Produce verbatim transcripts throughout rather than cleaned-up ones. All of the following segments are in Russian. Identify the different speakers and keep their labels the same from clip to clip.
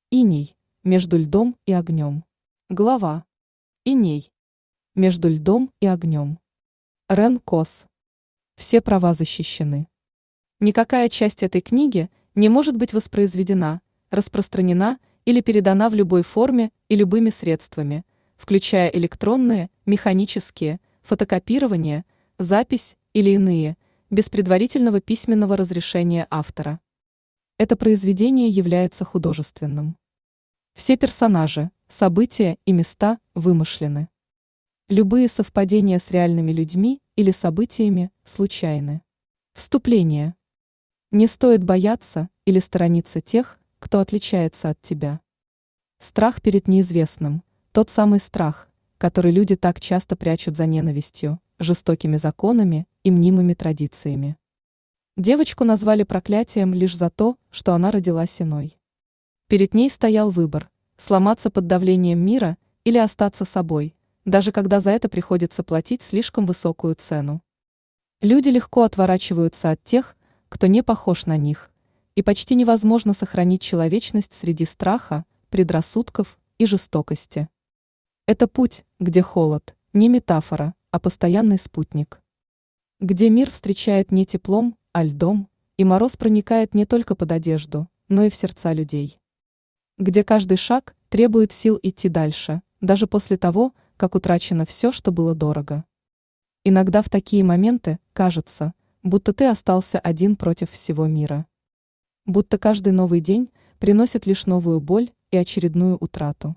Speaker 1: Иней между льдом и огнем. Глава. Иней между льдом и огнем. Рен Кос. Все права защищены. Никакая часть этой книги не может быть воспроизведена, распространена или передана в любой форме и любыми средствами, включая электронные, механические, фотокопирование, запись или иные, без предварительного письменного разрешения автора. Это произведение является художественным. Все персонажи, события и места вымышлены. Любые совпадения с реальными людьми или событиями случайны. Вступление. Не стоит бояться или сторониться тех, кто отличается от тебя. Страх перед неизвестным – тот самый страх, который люди так часто прячут за ненавистью, жестокими законами и мнимыми традициями. Девочку назвали проклятием лишь за то, что она родилась иной. Перед ней стоял выбор – сломаться под давлением мира или остаться собой, даже когда за это приходится платить слишком высокую цену. Люди легко отворачиваются от тех, кто не похож на них, и почти невозможно сохранить человечность среди страха, предрассудков и жестокости. Это путь, где холод – не метафора, а постоянный спутник. Где мир встречает не теплом, а льдом, и мороз проникает не только под одежду, но и в сердца людей. Где каждый шаг требует сил идти дальше, даже после того, как утрачено все, что было дорого. Иногда в такие моменты кажется, будто ты остался один против всего мира. Будто каждый новый день приносит лишь новую боль и очередную утрату.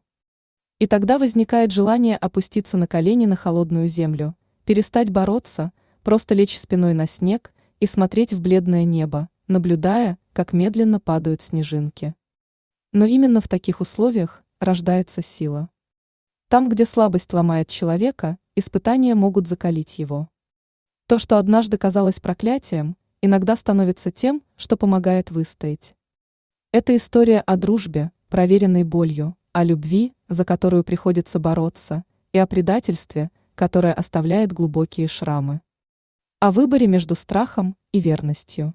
Speaker 1: И тогда возникает желание опуститься на колени на холодную землю, перестать бороться, просто лечь спиной на снег и смотреть в бледное небо, наблюдая, как медленно падают снежинки. Но именно в таких условиях рождается сила. Там, где слабость ломает человека, испытания могут закалить его. То, что однажды казалось проклятием, иногда становится тем, что помогает выстоять. Это история о дружбе, проверенной болью, о любви, за которую приходится бороться, и о предательстве, которое оставляет глубокие шрамы. О выборе между страхом и верностью.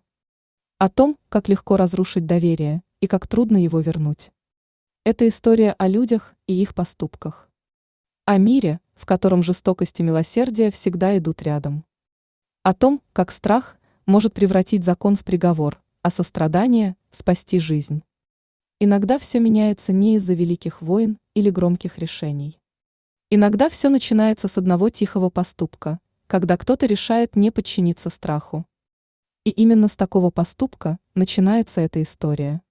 Speaker 1: О том, как легко разрушить доверие и как трудно его вернуть. Это история о людях и их поступках. О мире, в котором жестокость и милосердие всегда идут рядом. О том, как страх может превратить закон в приговор, а сострадание – спасти жизнь. Иногда все меняется не из-за великих войн или громких решений. Иногда все начинается с одного тихого поступка, когда кто-то решает не подчиниться страху. И именно с такого поступка начинается эта история.